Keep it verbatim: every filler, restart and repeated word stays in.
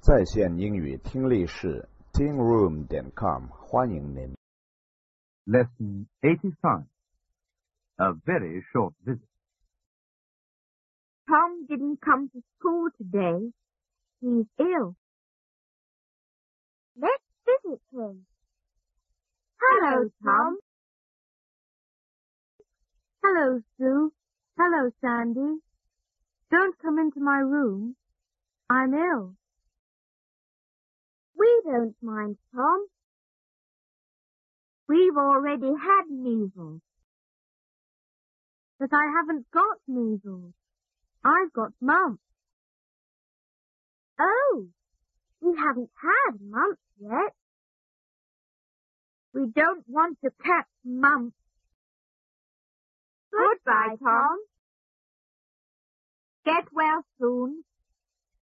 在线英语听力室 ting room 点 com 欢迎您。 Lesson eighty-five. A very short visit. Tom didn't come to school today. He's ill. Let's visit him. Hello, Tom. Hello, Sue. Hello, Sandy. Don't come into my room. I'm ill. We don't mind, Tom. We've already had measles. But I haven't got measles. I've got mumps. Oh, we haven't had mumps yet. We don't want to catch mumps. Goodbye, Tom. Get well soon.